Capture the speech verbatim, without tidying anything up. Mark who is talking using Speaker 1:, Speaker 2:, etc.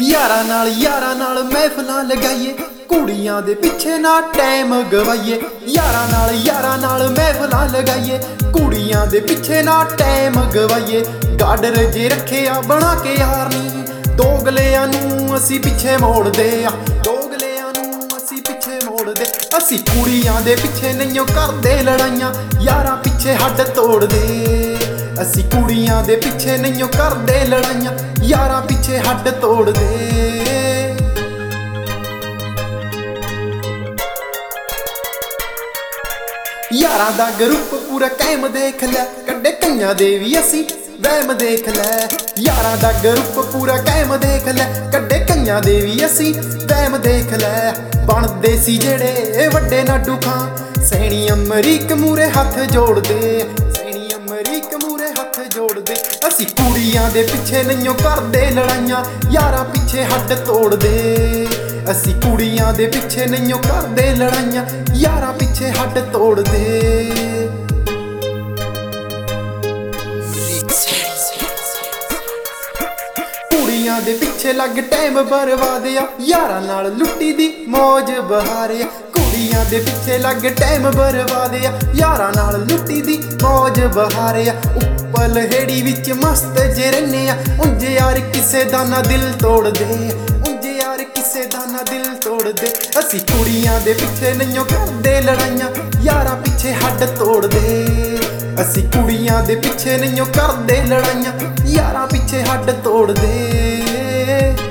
Speaker 1: यारां नाल यारां नाल महफिलां लगाइए, कुड़ियां दे पिछे ना टाइम गवाइए। यारां नाल यारां नाल महफिलां लगाइए, कुड़ियां दे पिछे ना टाइम गवाइए। गाडर जे रखिया बना के यार नी, दोगलियां नूं असी पिछे मोड़दे आ, दोगलियां नूं असी पिछे मोड़दे। असी कुड़ियां दे पिछे नहीं करदे लड़ाइयां, यारां पिछे हड्ड तोड़दे। असी कुड़ियां दे पिछे नहीं करदे लड़ाइयां, यारां पिछे हड्ड तोड़दे। यारां दा ग्रुप पूरा कायम देख लै, कड्डे कईयां दे वी असी वहम देख लै। यारां दा ग्रुप पूरा कायम देख लै, कड्डे कईयां दे वी असी वहम देख लै। बनदे सी जेड़े वड्डे नाडू खां, सैनी अमरीक मूरे हथ जोड़दे, सैनी अमरीक मूरे हथ जोड़दे। असी कुड़ियां दे पिछे नहीं करदे लड़ाइयां, यारां पिछे हड्ड तोड़दे। असी कुड़ियां दे पिछे नहीं करदे लड़ाइयां, यारां पिछे हड्ड तोड़दे। कुड़ियां दे पिछे लग टाइम बर्बाद आ, यारां नाल लुट्टी दी मौज बहारे। कुड़ियां दे पिछे लग टाइम बर्बाद आ, यारां नाल लुट्टी दी मौज बहारे। उप्पल हेड़ी विच मस्त जे रैने आ, उंज यार किसे दा ना दिल तोड़ दे, उंज यार किसे दा ना दिल तोड़ दे। असी कुड़ियां दे पिछे नहीं करदे लड़ाइयां, यारां पिछे हड्ड तोड़ दे। असी कुड़ियां दे पिछे नहीं करदे लड़ाइयां, यारां पिछे हड्ड तोड़ दे।